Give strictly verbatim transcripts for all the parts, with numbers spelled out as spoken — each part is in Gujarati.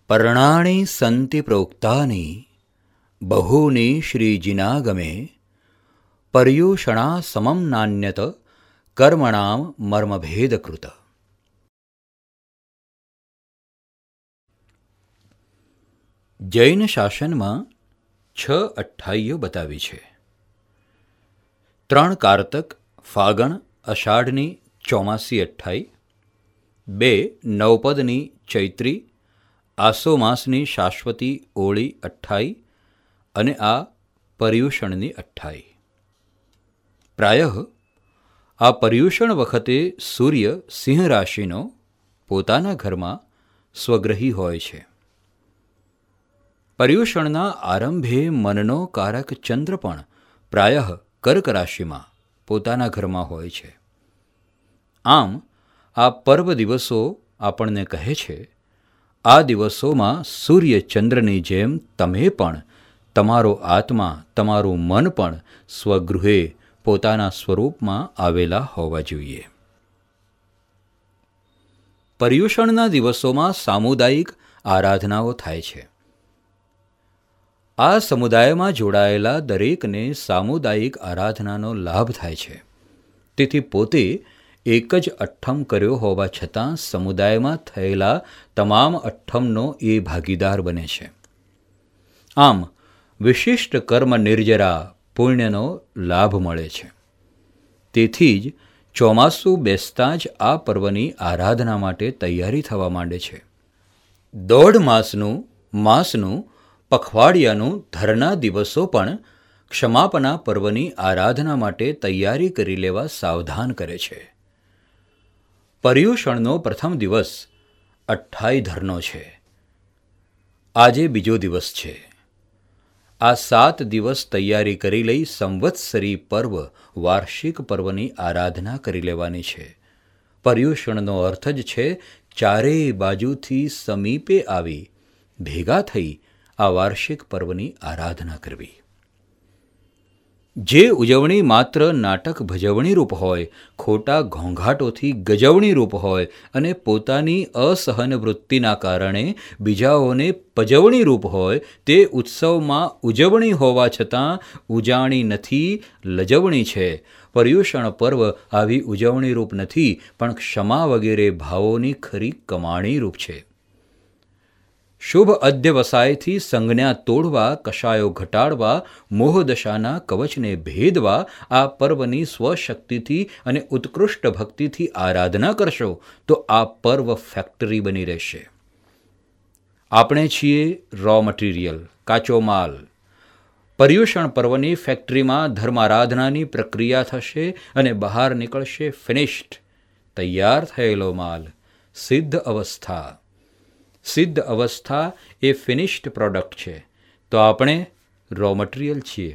પર્ણાણી સંતિ પ્રોક્તાની બહૂની શ્રીજીનાગમે પર્યુષણા સમમ નાન્યત કર્મણામ મર્મભેદકૃત. જૈન શાસનમાં છ અઠ્ઠાઈઓ બતાવી છે. ત્રણ કારતક ફાગણ અષાઢની ચોમાસી અઠ્ઠાઈ, બે નવપદની ચૈત્રી આસો માસની શાશ્વતી ઓળી અઠ્ઠાઈ અને આ પર્યુષણની અઠ્ઠાઈ. પ્રાયઃ આ પર્યુષણ વખતે સૂર્ય સિંહ રાશિનો પોતાના ઘરમાં સ્વગ્રહી હોય છે. પર્યુષણના આરંભે મનનો કારક ચંદ્ર પણ પ્રાયઃ કર્ક રાશિમાં પોતાના ઘરમાં હોય છે. આમ આ પર્વ દિવસો આપણને કહે છે, આ દિવસોમાં સૂર્ય ચંદ્રની જેમ તમે પણ, તમારો આત્મા, તમારું મન પણ સ્વગૃહે પોતાના સ્વરૂપમાં આવેલા હોવા જોઈએ. પર્યુષણના દિવસોમાં સામુદાયિક આરાધનાઓ થાય છે. આ સમુદાયમાં જોડાયેલા દરેકને સામુદાયિક આરાધનાનો લાભ થાય છે. તેથી પોતે એક જ અઠ્ઠમ કર્યો હોવા છતાં સમુદાયમાં થયેલા તમામ અઠ્ઠમનો એ ભાગીદાર બને છે. આમ વિશિષ્ટ કર્મ નિર્જરા પુણ્યનો લાભ મળે છે. તેથી જ ચોમાસું બેસતાં જ આ પર્વની આરાધના માટે તૈયારી થવા માંડે છે. દોઢ માસનું, માસનું, પખવાડિયાનું ધરના દિવસો પણ ક્ષમાપના પર્વની આરાધના માટે તૈયારી કરી લેવા સાવધાન કરે છે. પર્યુષણનો પ્રથમ દિવસ અઠ્ઠાઈ ધરનો છે. આજે બીજો દિવસ છે. આ સાત દિવસ તૈયારી કરી લઈ સંવત્સરી પર્વ, વાર્ષિક પર્વની આરાધના કરી લેવાની છે. પર્યુષણનો અર્થ જ છે ચારેય બાજુથી સમીપે આવી ભેગા થઈ આ વાર્ષિક પર્વની આરાધના કરવી. જે ઉજવણી માત્ર નાટક ભજવણી રૂપ હોય, ખોટા ઘોંઘાટોથી ગજવણી રૂપ હોય અને પોતાની અસહન વૃત્તિના કારણે બીજાઓને પજવણી રૂપ હોય, તે ઉત્સવમાં ઉજવણી હોવા છતાં ઉજાણી નથી, લજવણી છે. પર્યુષણ પર્વ આવી ઉજવણી રૂપ નથી, પણ ક્ષમા વગેરે ભાવોની ખરી કમાણી રૂપ છે. શુભ અધ્યવસાયથી સંજ્ઞા તોડવા, કશાયો ઘટાડવા, મોહદશાના કવચને ભેદવા આ પર્વની સ્વશક્તિથી અને ઉત્કૃષ્ટ ભક્તિથી આરાધના કરશો તો આ પર્વ ફેક્ટરી બની રહેશે. આપણે છીએ રો મટીરિયલ, કાચો માલ. પર્યુષણ પર્વની ફેક્ટરીમાં ધર્મારાધનાની પ્રક્રિયા થશે અને બહાર નીકળશે ફિનિશ્ડ, તૈયાર થયેલો માલ, સિદ્ધ અવસ્થા. સિદ્ધ અવસ્થા એ ફિનિશ્ડ પ્રોડક્ટ છે, તો આપણે રો મટીરિયલ છીએ.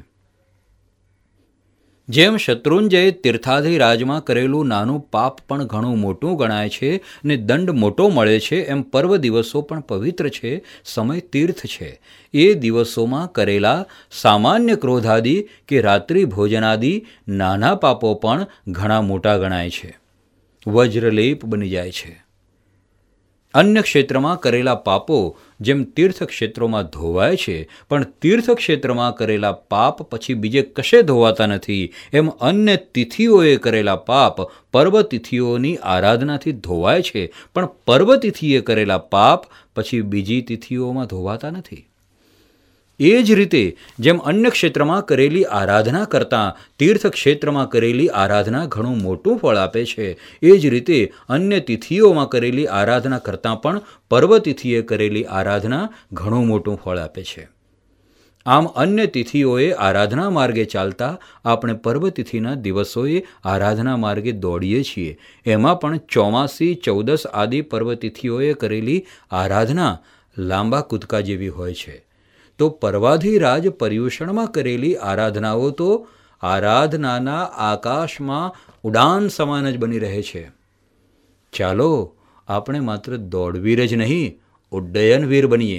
જેમ શત્રુંજયે તીર્થાધિરાજમાં કરેલું નાનું પાપ પણ ઘણું મોટું ગણાય છે ને દંડ મોટો મળે છે, એમ પર્વ દિવસો પણ પવિત્ર છે, સમય તીર્થ છે. એ દિવસોમાં કરેલા સામાન્ય ક્રોધાદિ કે રાત્રિ ભોજનાદિ નાના પાપો પણ ઘણા મોટા ગણાય છે, વજ્રલેપ બની જાય છે. અન્ય ક્ષેત્રમાં કરેલા પાપો જેમ તીર્થ ક્ષેત્રોમાં ધોવાય છે, પણ તીર્થ ક્ષેત્રમાં કરેલા પાપ પછી બીજે કશે ધોવાતા નથી, એમ અન્ય તિથિઓએ કરેલા પાપ પર્વ તિથિઓની આરાધનાથી ધોવાય છે, પણ પર્વ તિથિએ કરેલા પાપ પછી બીજી તિથિઓમાં ધોવાતા નથી. એ જ રીતે જેમ અન્ય ક્ષેત્રમાં કરેલી આરાધના કરતાં તીર્થ ક્ષેત્રમાં કરેલી આરાધના ઘણું મોટું ફળ આપે છે, એ જ રીતે અન્ય તિથિઓમાં કરેલી આરાધના કરતાં પણ પર્વ તિથિએ કરેલી આરાધના ઘણું મોટું ફળ આપે છે. આમ અન્ય તિથિઓએ આરાધના માર્ગે ચાલતા આપણે પર્વ તિથિના દિવસોએ આરાધના માર્ગે દોડીએ છીએ. એમાં પણ ચોમાસી, ચૌદસ આદિ પર્વ તિથિઓએ કરેલી આરાધના લાંબા કૂદકા જેવી હોય છે. તો પર્વાધિરાજ પર્યુષણમાં કરેલી આરાધનાઓ તો આરાધનાના આકાશમાં ઉડાન સમાન જ બની રહે છે. ચાલો આપણે માત્ર દોડવીર જ નહીં, ઉડ્ડયનવીર બનીએ.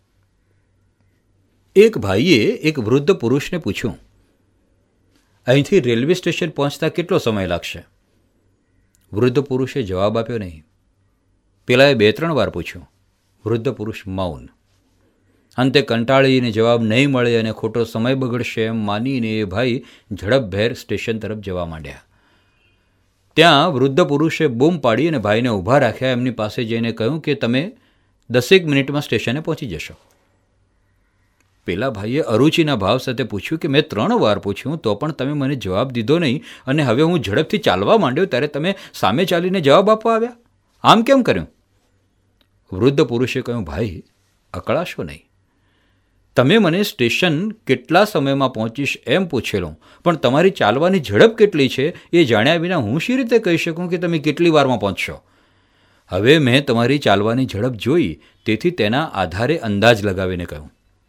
એક ભાઈએ એક વૃદ્ધ પુરુષને પૂછ્યું, અહીંથી રેલવે સ્ટેશન પહોંચતા કેટલો સમય લાગશે? વૃદ્ધ પુરુષે જવાબ આપ્યો નહીં. પેલાએ બે ત્રણ વાર પૂછ્યું. વૃદ્ધ પુરુષ મૌન. અંતે કંટાળીને જવાબ નહીં મળે અને ખોટો સમય બગડશે એમ માનીને એ ભાઈ ઝડપભેર સ્ટેશન તરફ જવા માંડ્યા. ત્યાં વૃદ્ધ પુરુષે બૂમ પાડી અને ભાઈને ઊભા રાખ્યા. એમની પાસે જઈને કહ્યું કે તમે દસેક મિનિટમાં સ્ટેશને પહોંચી જશો. પેલા ભાઈએ અરુચિના ભાવ સાથે પૂછ્યું કે મેં ત્રણ વાર પૂછ્યું તો પણ તમે મને જવાબ દીધો નહીં, અને હવે હું ઝડપથી ચાલવા માંડ્યો ત્યારે તમે સામે ચાલીને જવાબ આપવા આવ્યા. આમ કેમ કર્યું? વૃદ્ધ પુરુષે કહ્યું, ભાઈ અકળાશો નહીં. તમે મને સ્ટેશન કેટલા સમયમાં પહોંચીશ એમ પૂછેલો, પણ તમારી ચાલવાની ઝડપ કેટલી છે એ જાણ્યા વિના હું શી રીતે કહી શકું કે તમે કેટલી વારમાં પહોંચશો? હવે મેં તમારી ચાલવાની ઝડપ જોઈ, તેથી તેના આધારે અંદાજ લગાવીને કહ્યું.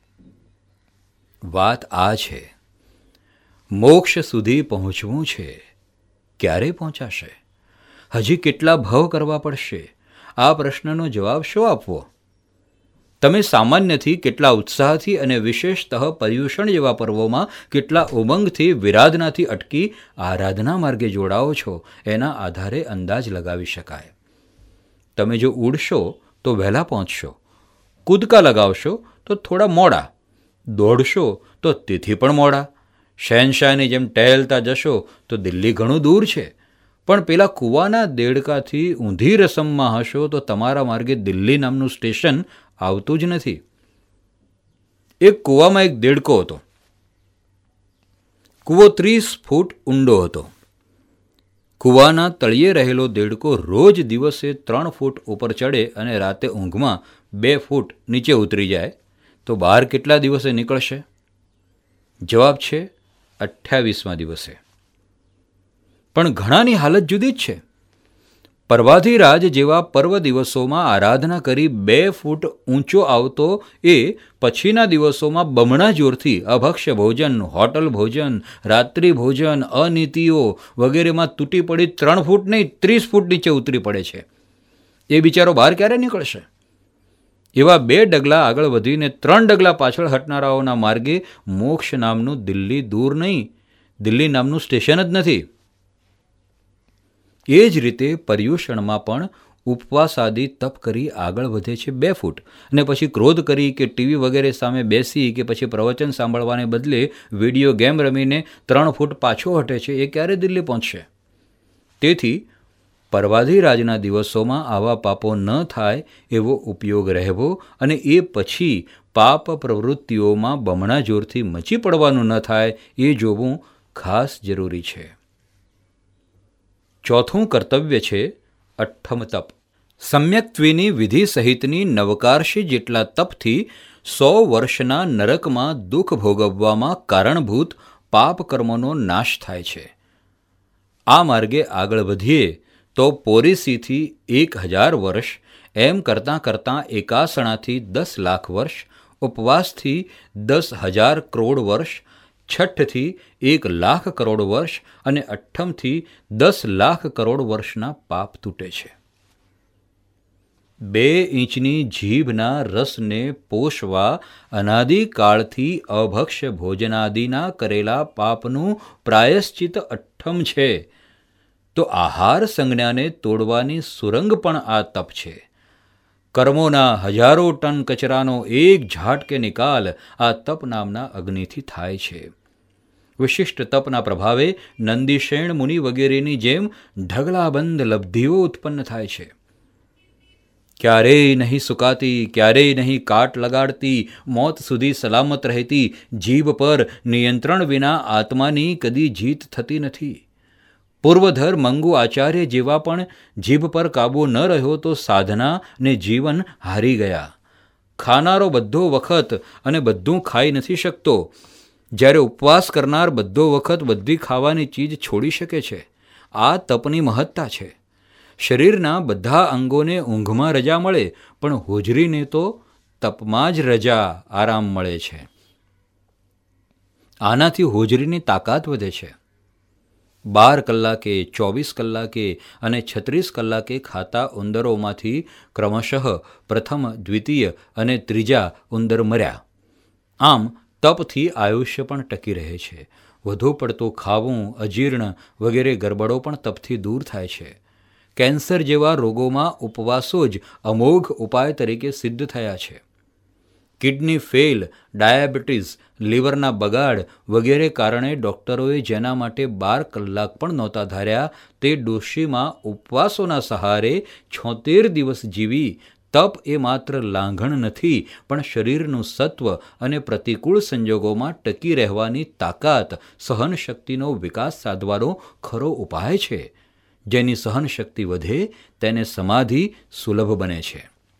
વાત આ છે, મોક્ષ સુધી પહોંચવું છે. ક્યારે પહોંચાશે? હજી કેટલા ભવ કરવા પડશે? આ પ્રશ્નનો જવાબ શું આપવો? તમે સામાન્યથી કેટલા ઉત્સાહથી અને વિશેષતઃ પર્યુષણ જેવા પર્વોમાં કેટલા ઉમંગથી વિરાધનાથી અટકી આરાધના માર્ગે જોડાઓ છો, એના આધારે અંદાજ લગાવી શકાય. તમે જો ઉડશો તો વહેલા પહોંચશો, કૂદકા લગાવશો તો થોડા મોડા, દોડશો તો તેથી પણ મોડા, શહેનશાહની જેમ ટહેલતા જશો તો દિલ્હી ઘણું દૂર છે, પણ પેલા કૂવાના દેડકાથી ઊંધી રસમમાં હશો તો તમારા માર્ગે દિલ્હી નામનું સ્ટેશન આવતું જ નથી. એક કૂવામાં એક દેડકો હતો. કૂવો ત્રીસ ફૂટ ઊંડો હતો. કૂવાના તળિયે રહેલો દેડકો રોજ દિવસે ત્રણ ફૂટ ઉપર ચડે અને રાતે ઊંઘમાં બે ફૂટ નીચે ઉતરી જાય તો બહાર કેટલા દિવસે નીકળશે? જવાબ છે અઠ્યાવીસમા દિવસે. પણ ઘણાની હાલત જુદી જ છે. પર્વાધિરાજ જેવા પર્વ દિવસોમાં આરાધના કરી બે ફૂટ ઊંચો આવતો એ પછીના દિવસોમાં બમણા જોરથી અભક્ષ્ય ભોજન, હોટલ ભોજન, રાત્રિ ભોજન, અનીતિઓ વગેરેમાં તૂટી પડી ત્રણ ફૂટ નહીં ત્રીસ ફૂટ નીચે ઉતરી પડે છે. એ બિચારો બહાર ક્યારે નીકળશે? એવા બે ડગલા આગળ વધીને ત્રણ ડગલા પાછળ હટનારાઓના માર્ગે મોક્ષ નામનું દિલ્હી દૂર નહીં, દિલ્હી નામનું સ્ટેશન જ નથી. એ જ રીતે પર્યુષણમાં પણ ઉપવાસ આદિ તપ કરી આગળ વધે છે બે ફૂટ, અને પછી ક્રોધ કરી કે ટીવી વગેરે સામે બેસી કે પછી પ્રવચન સાંભળવાને બદલે વિડીયો ગેમ રમીને ત્રણ ફૂટ પાછો હટે છે. એ ક્યારે દિલ્હી પહોંચશે? તેથી પર્વાધિરાજના દિવસોમાં આવા પાપો ન થાય એવો ઉપયોગ રહેવો, અને એ પછી પાપ પ્રવૃત્તિઓમાં બમણા જોરથી મચી પડવાનું ન થાય એ જોવું ખાસ જરૂરી છે. ચોથું કર્તવ્ય છે અઠ્ઠમ તપ. સમ્યક્ત્વીની વિધિ સહિતની નવકાર્ષી જેટલા તપથી સો વર્ષના નરકમાં દુઃખ ભોગવવામાં કારણભૂત પાપ કર્મોનો નાશ થાય છે. આ માર્ગે આગળ વધીએ તો પોરીસીથી એક હજાર વર્ષ, એમ કરતાં કરતાં એકાસણાથી દસ લાખ વર્ષ, ઉપવાસથી દસ હજાર કરોડ વર્ષ, છઠ્ઠથી એક લાખ કરોડ વર્ષ અને અઠ્ઠમથી દસ લાખ કરોડ વર્ષના પાપ તૂટે છે. બે ઇંચની જીભના રસને પોષવા અનાદિકાળથી અભક્ષ્ય ભોજનાદિના કરેલા પાપનું પ્રાયશ્ચિત અઠ્ઠમ છે. તો આહાર સંજ્ઞાને તોડવાની સુરંગ પણ આ તપ છે. કર્મોના હજારો ટન કચરાનો એક ઝાટકે નિકાલ આ તપ નામના અગ્નિથી થાય છે. વિશિષ્ટ તપના પ્રભાવે નંદીશેણ મુનિ વગેરેની જેમ ઢગલાબંધ લબ્ધિઓ ઉત્પન્ન થાય છે. ક્યારેય નહીં સુકાતી, ક્યારેય નહીં કાટ લગાડતી, મોત સુધી સલામત રહેતી જીભ પર નિયંત્રણ વિના આત્માની કદી જીત થતી નથી. પૂર્વધર મંગુ આચાર્ય જેવા પણ જીભ પર કાબુ ન રહ્યો તો સાધના ને જીવન હારી ગયા. ખાનારો બધો વખત અને બધું ખાઈ નથી શકતો, જ્યારે ઉપવાસ કરનાર બધો વખત બધી ખાવાની ચીજ છોડી શકે છે. આ તપની મહત્તા છે. શરીરના બધા અંગોને ઊંઘમાં રજા મળે, પણ હોજરીને તો તપમાં જ રજા આરામ મળે છે. આનાથી હોજરીની તાકાત વધે છે. બાર કલાકે, ચોવીસ કલાકે અને છત્રીસ કલાકે ખાતા ઉંદરોમાંથી ક્રમશઃ પ્રથમ, દ્વિતીય અને ત્રીજા ઉંદર મર્યા. આમ તપથી આયુષ્ય પણ ટકી રહે છે. વધુ પડતું ખાવું, અજીર્ણ વગેરે ગરબડો પણ તપથી દૂર થાય છે. કેન્સર જેવા રોગોમાં ઉપવાસો જ અમોઘ ઉપાય તરીકે સિદ્ધ થયા છે. કિડની ફેલ, ડાયાબિટીસ, લીવરના બગાડ વગેરે કારણે ડૉક્ટરોએ જેના માટે બાર કલાક પણ નહોતા ધાર્યા તે ડોશીમાં ઉપવાસોના સહારે છોતેર દિવસ જીવી તપ એ માત્ર લાંઘણ નથી પણ શરીરનું સત્વ અને પ્રતિકૂળ સંજોગોમાં ટકી રહેવાની તાકાત, સહનશક્તિનો વિકાસ સાધવાનો ખરો ઉપાય છે. જેની સહનશક્તિ વધે તેને સમાધિ સુલભ બને છે.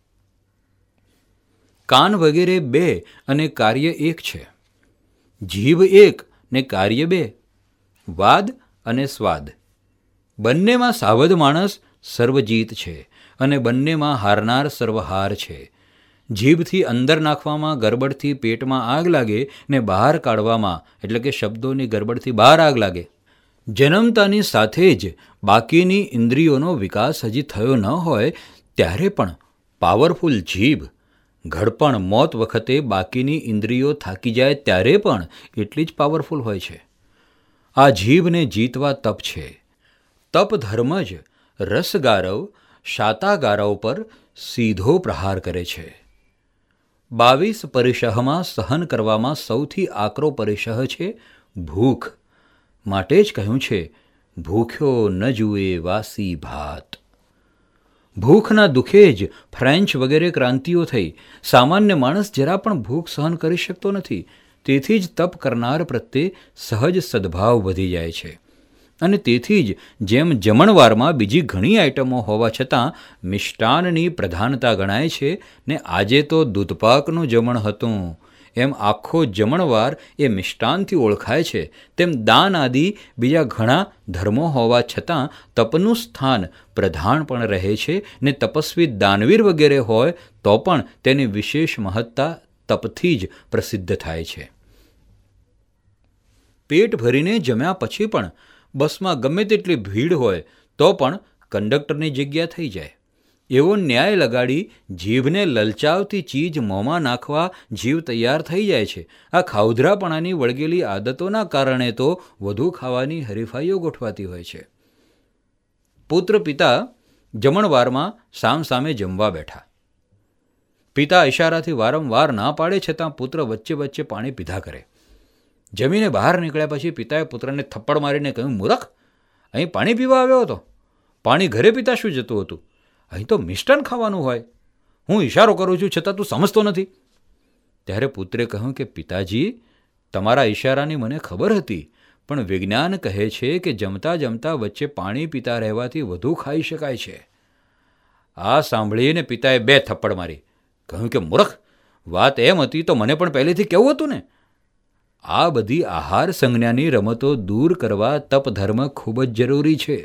કાન વગેરે બે અને કાર્ય એક છે. જીભ એક ને કાર્ય બે. વાદ અને સ્વાદ બંનેમાં સાવધ માણસ સર્વજીત છે અને બંનેમાં હારનાર સર્વહાર છે. જીભથી અંદર નાખવામાં ગરબડથી પેટમાં આગ લાગે ને બહાર કાઢવામાં એટલે કે શબ્દોની ગરબડથી બહાર આગ લાગે. જન્મતાની સાથે જ બાકીની ઇન્દ્રિયોનો વિકાસ હજી થયો ન હોય ત્યારે પણ પાવરફુલ જીભ, ઘડપણ મોત વખતે બાકીની ઇન્દ્રિયો થાકી જાય ત્યારે પણ એટલી જ પાવરફુલ હોય છે. આ જીભને જીતવા તપ છે. તપ ધર્મ જ રસગારવ, શાતાગારવ પર સીધો પ્રહાર કરે છે. બાવીસ પરિશહમાં સહન કરવામાં સૌથી આકરો પરિશહ છે ભૂખ. માટે જ કહ્યું છે, ભૂખ્યો ન જુએ વાસી ભાત. ભૂખના દુઃખે જ ફ્રેન્ચ વગેરે ક્રાંતિઓ થઈ. સામાન્ય માણસ જરા પણ ભૂખ સહન કરી શકતો નથી. તેથી જ તપ કરનાર પ્રત્યે સહજ સદ્ભાવ વધી જાય છે. અને તેથી જ જેમ જમણવારમાં બીજી ઘણી આઇટમો હોવા છતાં મિષ્ટાનની પ્રધાનતા ગણાય છે ને આજે તો દૂધપાકનું જમણ હતું એમ આખો જમણવાર એ મિષ્ટાનથી ઓળખાય છે, તેમ દાન આદિ બીજા ઘણા ધર્મો હોવા છતાં તપનું સ્થાન પ્રધાન પણ રહે છે ને તપસ્વી દાનવીર વગેરે હોય તો પણ તેની વિશેષ મહત્તા તપથી જ પ્રસિદ્ધ થાય છે. પેટ ભરીને જમ્યા પછી પણ બસમાં ગમે તેટલી ભીડ હોય તો પણ કંડક્ટરની જગ્યા થઈ જાય. એવો ન્યાય લગાડી જીભને લલચાવતી ચીજ મોંમાં નાખવા જીવ તૈયાર થઈ જાય છે. આ ખાઉધરાપણાની વળગેલી આદતોના કારણે તો વધુ ખાવાની હરીફાઈઓ ગોઠવાતી હોય છે. પુત્ર પિતા જમણવારમાં સામસામે જમવા બેઠા. પિતા ઇશારાથી વારંવાર ના પાડે છતાં પુત્ર વચ્ચે વચ્ચે પાણી પીધા કરે. જમીને બહાર નીકળ્યા પછી પિતાએ પુત્રને થપ્પડ મારીને કહ્યું, મૂરખ, અહીં પાણી પીવા આવ્યો હતો? પાણી ઘરે પીતા શું જતું હતું? અહીં તો મિષ્ટાન ખાવાનું હોય. હું ઇશારો કરું છું છતાં તું સમજતો નથી. ત્યારે પુત્રે કહ્યું કે પિતાજી, તમારા ઇશારાની મને ખબર હતી, પણ વિજ્ઞાન કહે છે કે જમતા જમતા વચ્ચે પાણી પીતા રહેવાથી વધુ ખાઈ શકાય છે. આ સાંભળીને પિતાએ બે થપ્પડ મારી. કહ્યું કે મૂરખ, વાત એમ હતી તો મને પણ પહેલેથી કહેવું હતું ને. આ બધી આહાર સંજ્ઞાની રમતો દૂર કરવા તપધર્મ ખૂબ જ જરૂરી છે.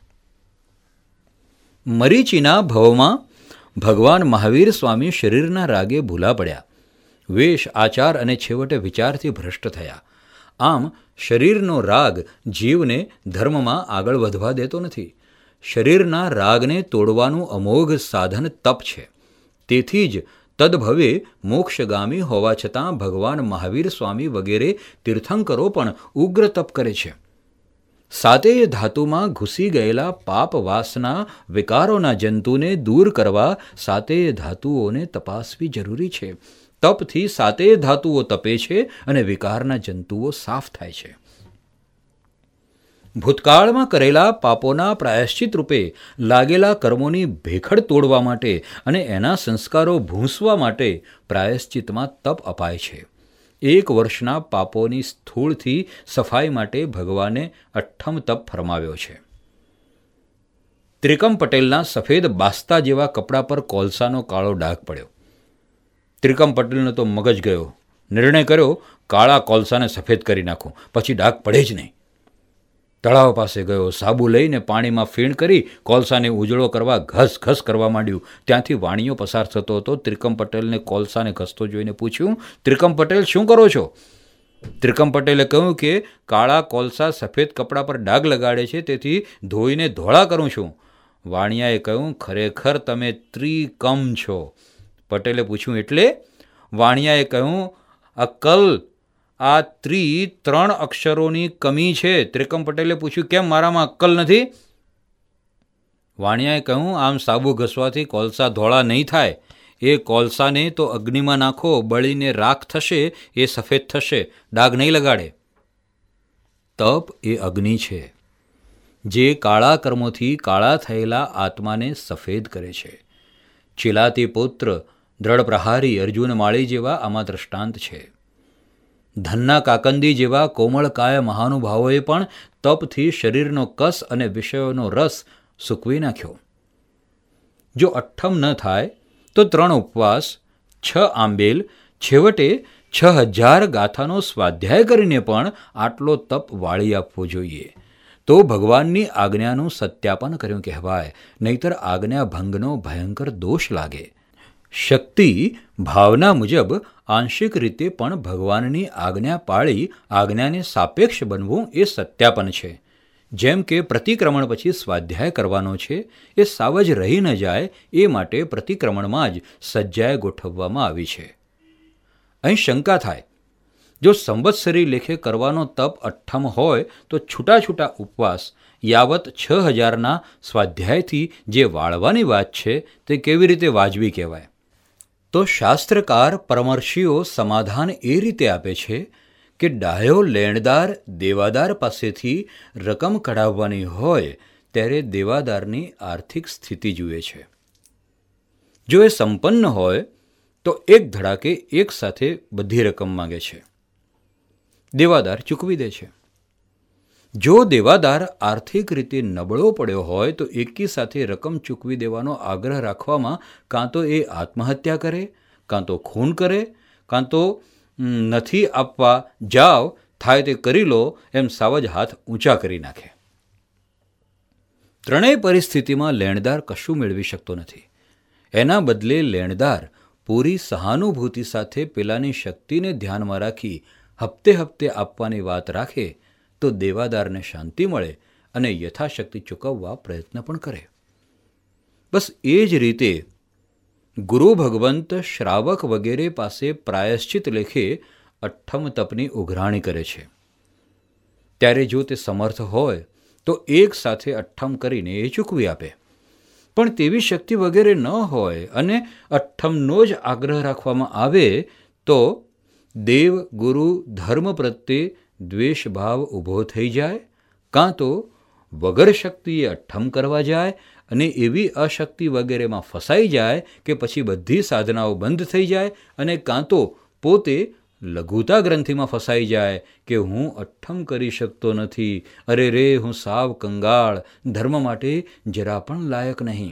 મરીચીના ભવમાં ભગવાન મહાવીર સ્વામી શરીરના રાગે ભૂલા પડ્યા. વેશ, આચાર અને છેવટે વિચારથી ભ્રષ્ટ થયા. આમ શરીરનો રાગ જીવને ધર્મમાં આગળ વધવા દેતો નથી. શરીરના રાગને તોડવાનું અમોઘ સાધન તપ છે. તેથી જ તદભવે મોક્ષગામી હોવા છતાં ભગવાન મહાવીર સ્વામી વગેરે તીર્થંકરો પણ ઉગ્ર તપ કરે છે. સાતેય ધાતુમાં ઘૂસી ગયેલા પાપ વાસના વિકારોના જંતુને દૂર કરવા સાતેય ધાતુઓને તપાસવી જરૂરી છે. તપથી સાતેય ધાતુઓ તપે છે અને વિકારના જંતુઓ સાફ થાય છે. ભૂતકાળમાં કરેલા પાપોના પ્રાયશ્ચિત રૂપે લાગેલા કર્મોની ભેખડ તોડવા માટે અને એના સંસ્કારો ભૂંસવા માટે પ્રાયશ્ચિતમાં તપ અપાય છે. એક વર્ષના પાપોની સ્થૂળથી સફાઈ માટે ભગવાને અઠ્ઠમ તપ ફરમાવ્યો છે. ત્રિકમ પટેલના સફેદ બાસ્તા જેવા કપડા પર કોલસાનો કાળો ડાઘ પડ્યો. ત્રિકમ પટેલનો તો મગજ ગયો. નિર્ણય કર્યો, કાળા કોલસાને સફેદ કરી નાખું, પછી ડાઘ પડે જ નહીં. તળાવ પાસે ગયો. સાબુ લઈને પાણીમાં ફીણ કરી કોલસાને ઉજળો કરવા ઘસ ઘસ કરવા માંડ્યું. ત્યાંથી વાણિયો પસાર થતો હતો. ત્રિકમ પટેલને કોલસાને ઘસતો જોઈને પૂછ્યું, ત્રિકમ પટેલ, શું કરો છો? ત્રિકમ પટેલે કહ્યું કે કાળા કોલસા સફેદ કપડા પર ડાઘ લગાડે છે, તેથી ધોઈને ધોળા કરું છું. વાણિયાએ કહ્યું, ખરેખર તમે ત્રિકમ છો. પટેલે પૂછ્યું, એટલે? વાણિયાએ કહ્યું, અક્કલ, આ ત્રિ ત્રણ અક્ષરોની કમી છે. ત્રિકમ પટેલે પૂછ્યું, કેમ, મારામાં અક્કલ નથી? વાણિયાએ કહ્યું, આમ સાબુ ઘસવાથી કોલસા ધોળા નહીં થાય. એ કોલસાને તો અગ્નિમાં નાખો, બળીને રાખ થશે, એ સફેદ થશે, ડાઘ નહીં લગાડે. તપ એ અગ્નિ છે, જે કાળા કર્મોથી કાળા થયેલા આત્માને સફેદ કરે છે. ચિલાતી પુત્ર દ્રઢ પ્રહારી અર્જુન માળી જેવા આમાં દ્રષ્ટાંત છે. ધનના કાકંદી જેવા કોમળકાય મહાનુભાવોએ પણ તપથી શરીરનો કસ અને વિષયોનો રસ સૂકવી નાખ્યો. જો અઠ્ઠમ ન થાય તો ત્રણ ઉપવાસ, છ આંબેલ, છેવટે છ હજાર ગાથાનો સ્વાધ્યાય કરીને પણ આટલો તપ વાળી આપવો જોઈએ. તો ભગવાનની આજ્ઞાનું સત્યાપન કર્યું કહેવાય, નહીતર આજ્ઞા ભંગનો ભયંકર દોષ લાગે. શક્તિ ભાવના મુજબ આંશિક રીતે પણ ભગવાનની આજ્ઞા પાળી આજ્ઞાને સાપેક્ષ બનવું એ સત્યાપન છે. જેમ કે પ્રતિક્રમણ પછી સ્વાધ્યાય કરવાનો છે, એ સાવજ રહી ન જાય એ માટે પ્રતિક્રમણમાં જ સજ્જાએ ગોઠવવામાં આવી છે. અહીં શંકા થાય, જો સંવત્સરી લેખે કરવાનો તપ અઠ્ઠમ હોય તો છૂટા છૂટા ઉપવાસ યાવત છ હજારના સ્વાધ્યાયથી જે વાળવાની વાત છે તે કેવી રીતે વાજબી કહેવાય? તો શાસ્ત્રકાર પરમર્ષિઓ સમાધાન એ રીતે આપે છે કે ડાયો લેણદાર દેવાદાર પાસેથી રકમ કઢાવવાની હોય ત્યારે દેવાદારની આર્થિક સ્થિતિ જુએ છે. જો એ સંપન્ન હોય તો એક ધડાકે એક સાથે બધી રકમ માંગે છે, દેવાદાર ચૂકવી દે છે. જો દેવાદાર આર્થિક રીતે નબળો પડ્યો હોય તો એકી સાથે રકમ ચૂકવી દેવાનો આગ્રહ રાખવામાં કાં તો એ આત્મહત્યા કરે, કાં તો ખૂન કરે, કાં તો નથી આપવા જાઓ, થાય તે કરી લો એમ સાવજ હાથ ઊંચા કરી નાખે. ત્રણેય પરિસ્થિતિમાં લેણદાર કશું મેળવી શકતો નથી. એના બદલે લેણદાર પૂરી સહાનુભૂતિ સાથે પેલાની શક્તિને ધ્યાનમાં રાખી હપ્તે હપ્તે આપવાની વાત રાખે તો દેવાદારને શાંતિ મળે અને યથાશક્તિ ચૂકવવા પ્રયત્ન પણ કરે. બસ એ જ રીતે ગુરુ ભગવંત શ્રાવક વગેરે પાસે પ્રાયશ્ચિત લેખે અઠ્ઠમ તપની ઉઘરાણી કરે છે. ત્યારે જો તે સમર્થ હોય તો એક સાથે અઠ્ઠમ કરીને એ ચૂકવી આપે. પણ તેવી શક્તિ વગેરે ન હોય અને અઠ્ઠમનો જ આગ્રહ રાખવામાં આવે તો દેવ ગુરુ ધર્મ પ્રત્યે દ્વેષભાવ ઊભો થઈ જાય, કાં તો વગર શક્તિએ અઠ્ઠમ કરવા જાય અને એવી અશક્તિ વગેરેમાં ફસાઈ જાય કે પછી બધી સાધનાઓ બંધ થઈ જાય, અને કાં તો પોતે લઘુતા ગ્રંથિમાં ફસાઈ જાય કે હું અઠ્ઠમ કરી શકતો નથી, અરે રે હું સાવ કંગાળ, ધર્મ માટે જરા પણ લાયક નહીં.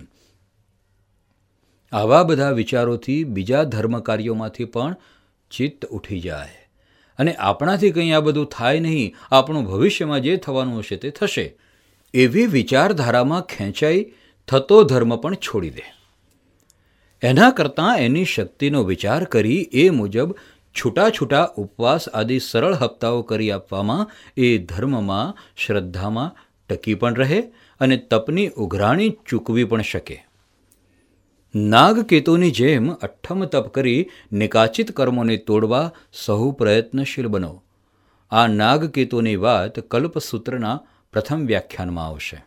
આવા બધા વિચારોથી બીજા ધર્મ કાર્યોમાંથી પણ ચિત્ત ઉઠી જાય અને આપણાથી કંઈ આ બધું થાય નહીં, આપણું ભવિષ્યમાં જે થવાનું હશે તે થશે, એવી વિચારધારામાં ખેંચાઈ થતો ધર્મ પણ છોડી દે. એના કરતાં એની શક્તિનો વિચાર કરી એ મુજબ છૂટા છૂટા ઉપવાસ આદિ સરળ હપ્તાઓ કરી આપવામાં એ ધર્મમાં શ્રદ્ધામાં ટકી પણ રહે અને તપની ઉઘરાણી ચૂકવી પણ શકે. નાગકેતુની જેમ અઠ્ઠમ તપ કરી નિકાચિત કર્મોને તોડવા સહુ પ્રયત્નશીલ બનો. આ નાગકેતુની વાત કલ્પસૂત્રના પ્રથમ વ્યાખ્યાનમાં આવશે.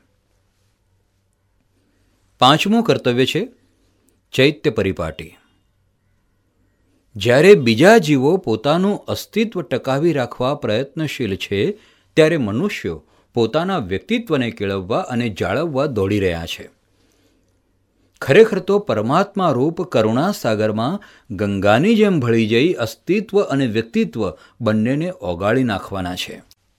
પાંચમું કર્તવ્ય છે ચૈત્ય પરિપાટી. જ્યારે બીજા જીવો પોતાનું અસ્તિત્વ ટકાવી રાખવા પ્રયત્નશીલ છે ત્યારે મનુષ્યો પોતાના વ્યક્તિત્વને કેળવવા અને જાળવવા દોડી રહ્યા છે. ખરેખર તો પરમાત્મા રૂપ કરુણા સાગરમાં ગંગાની જેમ ભળી જઈ અસ્તિત્વ અને વ્યક્તિત્વ બંનેને ઓગાળી નાખવાના છે.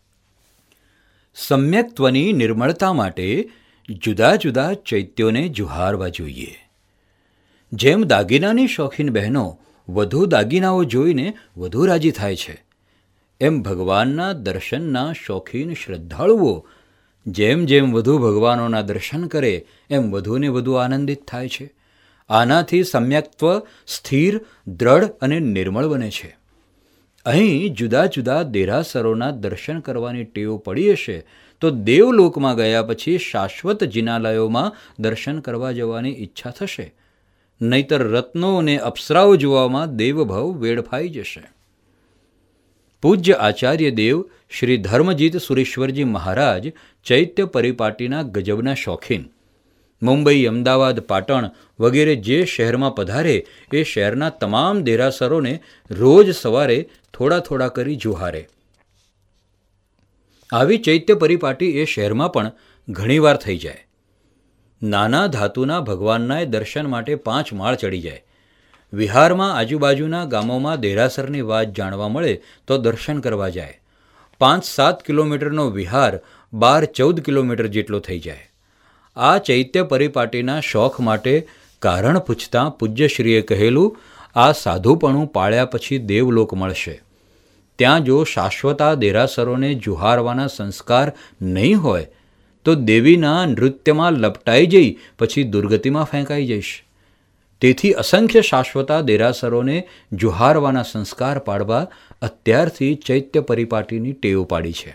સમ્યક્ત્વની નિર્મળતા માટે જુદા જુદા ચૈત્યોને જુહારવા જોઈએ. જેમ દાગીનાની શોખીન બહેનો વધુ દાગીનાઓ જોઈને વધુ રાજી થાય છે, એમ ભગવાનના દર્શનના શોખીન શ્રદ્ધાળુઓ જેમ જેમ વધુ ભગવાનોના દર્શન કરે એમ વધુને વધુ આનંદિત થાય છે. આનાથી સમ્યક્ત્વ સ્થિર, દ્રઢ અને નિર્મળ બને છે. અહીં જુદા જુદા દેરાસરોના દર્શન કરવાની ટેવ પડી હશે તો દેવલોકમાં ગયા પછી શાશ્વત જિનાલયોમાં દર્શન કરવા જવાની ઈચ્છા થશે, નહીતર રત્નો અને અપ્સરાઓ જોવામાં દેવભાવ વેડફાઈ જશે. પૂજ્ય આચાર્ય દેવ શ્રી ધર્મજીત સુરેશ્વરજી મહારાજ ચૈત્ય પરિપાટીના ગજબના શોખીન, મુંબઈ, અમદાવાદ, પાટણ વગેરે જે શહેરમાં પધારે એ શહેરના તમામ દેરાસરોને રોજ સવારે થોડા થોડા કરી જુહારે. આવી ચૈત્ય પરિપાટી એ શહેરમાં પણ ઘણીવાર થઈ જાય. નાના ધાતુના ભગવાનના દર્શન માટે પાંચ માળ ચડી જાય. વિહારમાં આજુબાજુના ગામોમાં દેરાસરની વાત જાણવા મળે તો દર્શન કરવા જાય. પાંચ સાત કિલોમીટરનો વિહાર બાર ચૌદ કિલોમીટર જેટલો થઈ જાય. આ ચૈત્ય પરિપાટીના શોખ માટે કારણ પૂછતાં પૂજ્યશ્રીએ કહેલું, આ સાધુપણું પાળ્યા પછી દેવલોક મળશે. ત્યાં જો શાશ્વતા દેરાસરોને જુહારવાના સંસ્કાર નહીં હોય તો દેવીના નૃત્યમાં લપટાઈ જઈ પછી દુર્ગતિમાં ફેંકાઈ જઈશ. તેથી અસંખ્ય શાશ્વતા દેરાસરોને જુહારવાના સંસ્કાર પાડવા અત્યારથી ચૈત્ય પરિપાટીની ટેવ પાડી છે.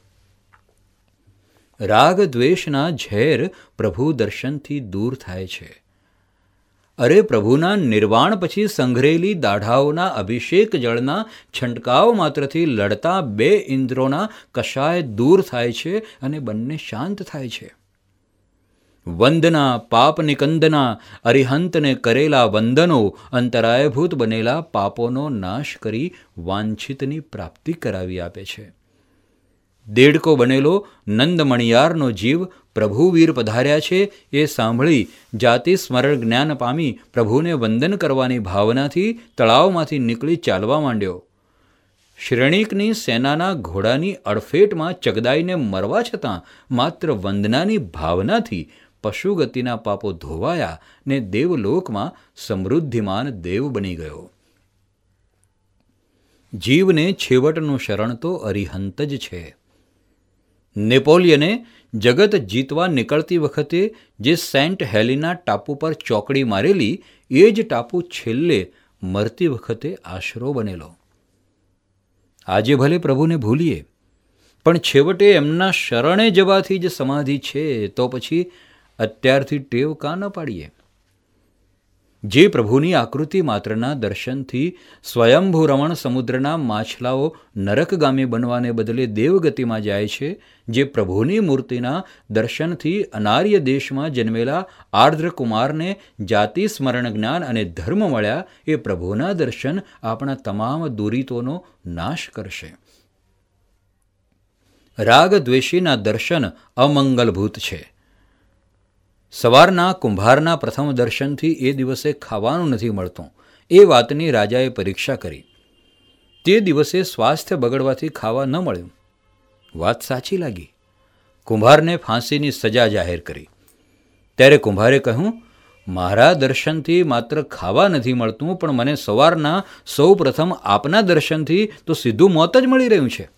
રાગ દ્વેષના ઝેર પ્રભુ દર્શનથી દૂર થાય છે. અરે પ્રભુના નિર્વાણ પછી સંઘરેલી દાઢાઓના અભિષેક જળના છંટકાવ માત્રથી લડતા બે ઇન્દ્રોના કશાય દૂર થાય છે અને બંને શાંત થાય છે. વંદના પાપ નિકંદના અરિહંતને કરેલા વંદનો અંતરાયભૂત બનેલા પાપોનો નાશ કરી વાંછિતની પ્રાપ્તિ કરાવી આપે છે. દેડકો બનેલો નંદમણિયારનો જીવ પ્રભુવીર પધાર્યા છે એ સાંભળી જાતિ સ્મરણ જ્ઞાન પામી પ્રભુને વંદન કરવાની ભાવનાથી તળાવમાંથી નીકળી ચાલવા માંડ્યો. શ્રેણીકની સેનાના ઘોડાની અડફેટમાં ચગદાઈને મરવા છતાં માત્ર વંદનાની ભાવનાથી પશુગતિના પાપો ધોવાયા ને દેવલોકમાં સમૃદ્ધિમાન દેવ બની ગયો. જીવને છેવટનું શરણ તો અરિહંત જ છે. નેપોલિયને જગત જીતવા નીકળતી વખતે જે સેન્ટ હેલિના ટાપુ પર ચોકડી મારેલી એ જ ટાપુ છેલ્લે મરતી વખતે આશરો બનેલો. આજે ભલે પ્રભુને ભૂલીએ પણ છેવટે એમના શરણે જવાથી જ સમાધિ છે, તો પછી અત્યારથી ટેવ કાં ન પાડીએ? જે પ્રભુની આકૃતિ માત્રના દર્શનથી સ્વયંભૂ રમણ સમુદ્રના માછલાઓ નરકગામી બનવાને બદલે દેવગતિમાં જાય છે, જે પ્રભુની મૂર્તિના દર્શનથી અનાર્ય દેશમાં જન્મેલા આર્દ્ર કુમારને જાતિ સ્મરણ જ્ઞાન અને ધર્મ મળ્યા, એ પ્રભુના દર્શન આપણા તમામ દુરિતોનો નાશ કરશે. રાગ દ્વેષીના દર્શન અમંગલભૂત છે. સવારના કુંભારના પ્રથમ દર્શનથી એ દિવસે ખાવાનું નથી મળતું એ વાતની રાજાએ પરીક્ષા કરી. તે દિવસે સ્વાસ્થ્ય બગડવાથી ખાવા ન મળ્યું. વાત સાચી લાગી. કુંભારને ફાંસીની સજા જાહેર કરી. ત્યારે કુંભારે કહ્યું, મારા દર્શનથી માત્ર ખાવા નથી મળતું, પણ મને સવારના સૌ પ્રથમ આપના દર્શનથી તો સીધું મોત જ મળી રહ્યું છે.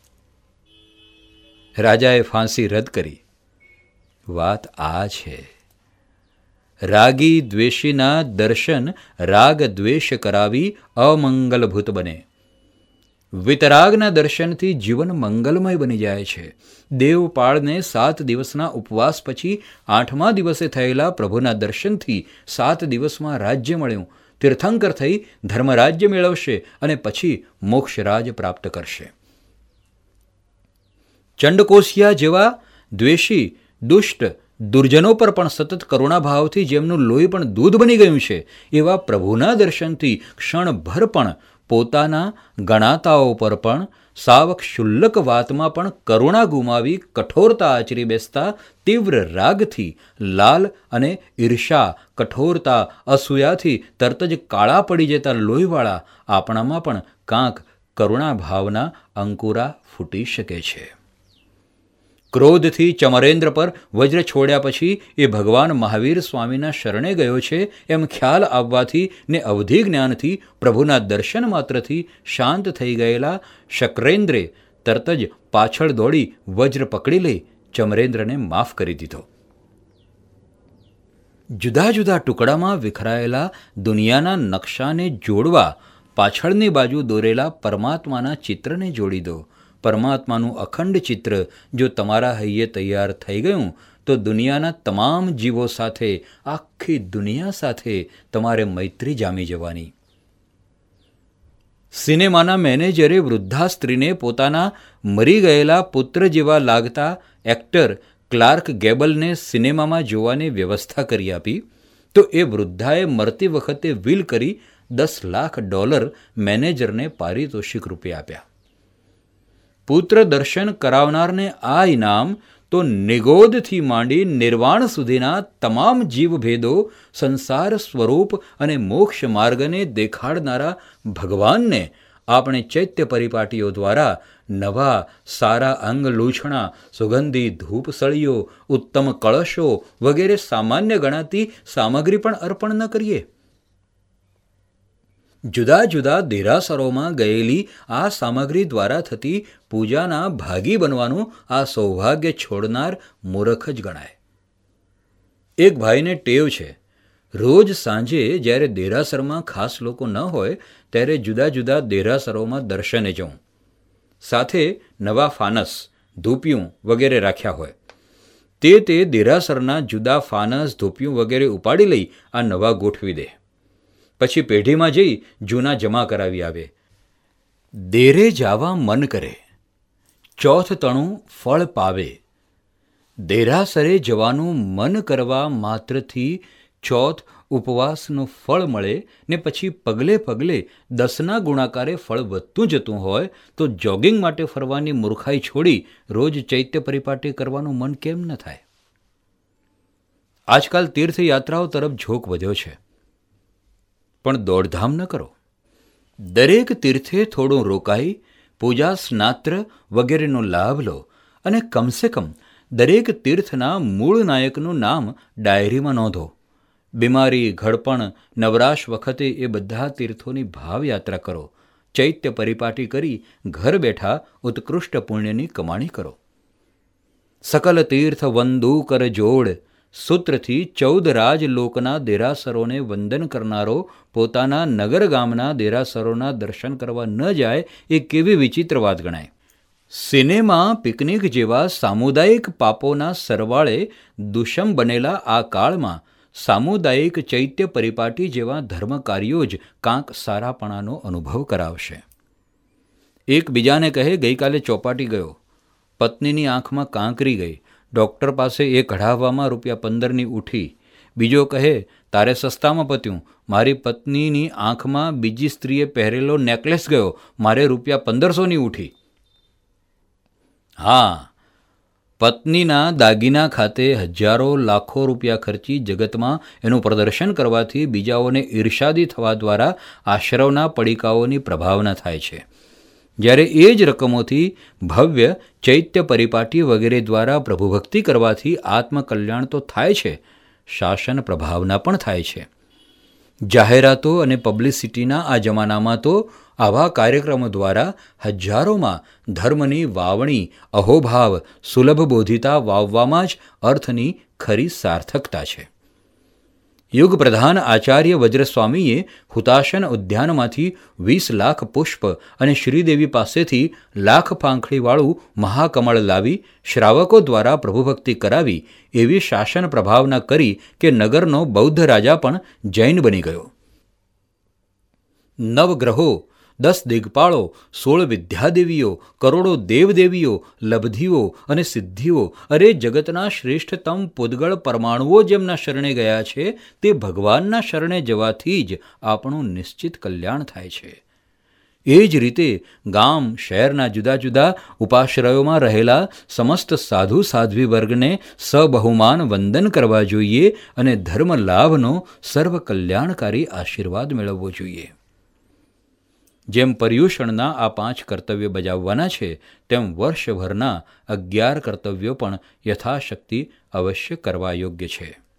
રાજાએ ફાંસી રદ કરી. વાત આ છે, રાગી દ્વેષીના દર્શન રાગ દ્વેષ કરાવી અમંગલભૂત બને. વિતરાગના દર્શનથી જીવન મંગલમય બની જાય છે. દેવપાળને સાત દિવસના ઉપવાસ પછી આઠમા દિવસે થયેલા પ્રભુના દર્શનથી સાત દિવસમાં રાજ્ય મળ્યું. તીર્થંકર થઈ ધર્મરાજ્ય મેળવશે અને પછી મોક્ષરાજ પ્રાપ્ત કરશે. ચંડકોશિયા જેવા દ્વેષી દુષ્ટ દુર્જનો પર પણ સતત કરુણાભાવથી જેમનું લોહી પણ દૂધ બની ગયું છે, એવા પ્રભુના દર્શનથી ક્ષણભર પણ પોતાના ગણાતાઓ પર પણ સાવ ક્ષુલ્લક વાતમાં પણ કરુણા ગુમાવી કઠોરતા આચરી બેસતા તીવ્ર રાગથી લાલ અને ઈર્ષા, કઠોરતા, અસૂયાથી તરત જ કાળા પડી જતા લોહીવાળા આપણામાં પણ કાંક કરુણા ભાવના અંકુરા ફૂટી શકે છે. ક્રોધથી ચમરેન્દ્ર પર વજ્ર છોડ્યા પછી એ ભગવાન મહાવીર સ્વામીના શરણે ગયો છે એમ ખ્યાલ આવવાથી ને અવધિ જ્ઞાનથી પ્રભુના દર્શન માત્રથી શાંત થઈ ગયેલા શકરેન્દ્રે તરત જ પાછળ દોડી વજ્ર પકડી લઈ ચમરેન્દ્રને માફ કરી દીધો. જુદા જુદા ટુકડામાં વિખરાયેલા દુનિયાના નકશાને જોડવા પાછળની બાજુ દોરેલા પરમાત્માના ચિત્રને જોડી દો. પરમાત્માનું અખંડ ચિત્ર જો તમારા હૈયે તૈયાર થઈ ગયું તો દુનિયાના તમામ જીવો સાથે, આખી દુનિયા સાથે તમારે મૈત્રી જામી જવાની. સિનેમાના મેનેજરે વૃદ્ધા સ્ત્રીને પોતાના મરી ગયેલા પુત્ર જેવા લાગતા એક્ટર ક્લાર્ક ગેબલને સિનેમામાં જોવાની વ્યવસ્થા કરી આપી તો એ વૃદ્ધાએ મરતી વખતે વિલ કરી દસ લાખ ડોલર મેનેજરને પારિતોષિક રૂપે આપ્યા. પુત્ર દર્શન કરાવનારને આ ઇનામ તો નિગોદથી માંડી નિર્વાણ સુધીના તમામ જીવભેદો, સંસાર સ્વરૂપ અને મોક્ષ માર્ગને દેખાડનારા ભગવાનને આપણે ચૈત્ય પરિપાટીઓ દ્વારા નવા સારા અંગ લૂછણા, સુગંધી ધૂપ સળીઓ, ઉત્તમ કળશો વગેરે સામાન્ય ગણાતી સામગ્રી પણ અર્પણ ન કરીએ? જુદા જુદા દેરાસરોમાં ગયેલી આ સામગ્રી દ્વારા થતી પૂજાના ભાગી બનવાનું આ સૌભાગ્ય છોડનાર મૂર્ખ જ ગણાય. એક ભાઈને ટેવ છે, રોજ સાંજે જ્યારે દેરાસરમાં ખાસ લોકો ન હોય ત્યારે જુદા જુદા દેરાસરોમાં દર્શને જવું. સાથે નવા ફાનસ, ધૂપિયું વગેરે રાખ્યા હોય. તે તે દેરાસરના જુદા ફાનસ, ધૂપિયું વગેરે ઉપાડી લઈ આ નવા ગોઠવી દે. પછી પેઢીમાં જઈ જૂના જમા કરાવી આવે. દેરે જાવા મન કરે, ચોથ તણું ફળ પાવે. દેરાસરે જવાનું મન કરવા માત્રથી ચોથ ઉપવાસનું ફળ મળે ને પછી પગલે પગલે દસના ગુણાકારે ફળ વધતું જતું હોય તો જોગિંગ માટે ફરવાની મૂર્ખાઈ છોડી રોજ ચૈત્ય પરિપાટી કરવાનું મન કેમ ન થાય? આજકાલ તીર્થયાત્રાઓ તરફ ઝોક વધ્યો છે, પણ દોડધામ ન કરો. દરેક તીર્થે થોડું રોકાઈ પૂજા, સ્નાત્ર વગેરેનો લાભ લો અને કમસે કમ દરેક તીર્થના મૂળ નાયકનું નામ ડાયરીમાં નોંધો. બીમારી, ઘડપણ, નવરાશ વખતે એ બધા તીર્થોની ભાવયાત્રા કરો. ચૈત્ય પરિપાટી કરી ઘર બેઠા ઉત્કૃષ્ટ પુણ્યની કમાણી કરો. સકલ તીર્થ વંદુ કર જોડ સૂત્રથી ચૌદ રાજ લોકના દેરાસરોને વંદન કરનારો પોતાના નગર ગામના દેરાસરોના દર્શન કરવા ન જાય એ કેવી વિચિત્ર વાત ગણાય. સિનેમા, પિકનિક જેવા સામુદાયિક પાપોના સરવાળે દુષમ બનેલા આ કાળમાં સામુદાયિક ચૈત્ય પરિપાટી જેવા ધર્મ કાર્યો જ કાંક સારાપણાનો અનુભવ કરાવશે. એક બીજાને કહે, ગઈકાલે ચોપાટી ગયો, પત્નીની આંખમાં કાંકરી ગઈ, ડૉક્ટર પાસે એ કઢાવવામાં રૂપિયા પંદરની ઉઠી. બીજો કહે, તારે સસ્તામાં પત્યું, મારી પત્નીની આંખમાં બીજી સ્ત્રીએ પહેરેલો નેકલેસ ગયો, મારે રૂપિયા પંદરસોની ઉઠી. હા, પત્નીના દાગીના ખાતે હજારો લાખો રૂપિયા ખર્ચી જગતમાં એનું પ્રદર્શન કરવાથી બીજાઓને ઈર્ષાદી થવા દ્વારા આશ્રવના પડીકાઓની પ્રભાવના થાય છે. જ્યારે એ જ રકમોથી ભવ્ય ચૈત્ય પરિપાટી વગેરે દ્વારા પ્રભુભક્તિ કરવાથી આત્મકલ્યાણ તો થાય છે, શાસન પ્રભાવના પણ થાય છે. જાહેરાતો અને પબ્લિસિટીના આ જમાનામાં તો આવા કાર્યક્રમો દ્વારા હજારોમાં ધર્મની વાવણી, અહોભાવ, સુલભ બોધિતા વાવવામાં જ અર્થની ખરી સાર્થકતા છે. યુગ પ્રધાન આચાર્ય વજ્રસ્વામીએ હુતાશન ઉદ્યાનમાંથી વીસ લાખ પુષ્પ અને શ્રીદેવી પાસેથી લાખ પાંખડીવાળું મહાકમળ લાવી શ્રાવકો દ્વારા પ્રભુભક્તિ કરાવી એવી શાસન પ્રભાવના કરી કે નગરનો બૌદ્ધ રાજા પણ જૈન બની ગયો. નવગ્રહો, દસ દિગ્પાળો, સોળ વિદ્યાદેવીઓ, કરોડો દેવદેવીઓ, લબ્ધિઓ અને સિદ્ધિઓ, અરે જગતના શ્રેષ્ઠતમ પૂદગળ પરમાણુઓ જેમના શરણે ગયા છે તે ભગવાનના શરણે જવાથી જ આપણું નિશ્ચિત કલ્યાણ થાય છે. એ જ રીતે ગામ, શહેરના જુદા જુદા ઉપાશ્રયોમાં રહેલા સમસ્ત સાધુ સાધ્વી વર્ગને સબહુમાન વંદન કરવા જોઈએ અને ધર્મ લાભનો સર્વ કલ્યાણકારી આશીર્વાદ મેળવવો જોઈએ. જેમ પર્યુષણના આ પાંચ કર્તવ્ય બજાવવાના છે તેમ વર્ષભરના અગિયાર કર્તવ્યો પણ યથાશક્તિ અવશ્ય કરવા યોગ્ય છે.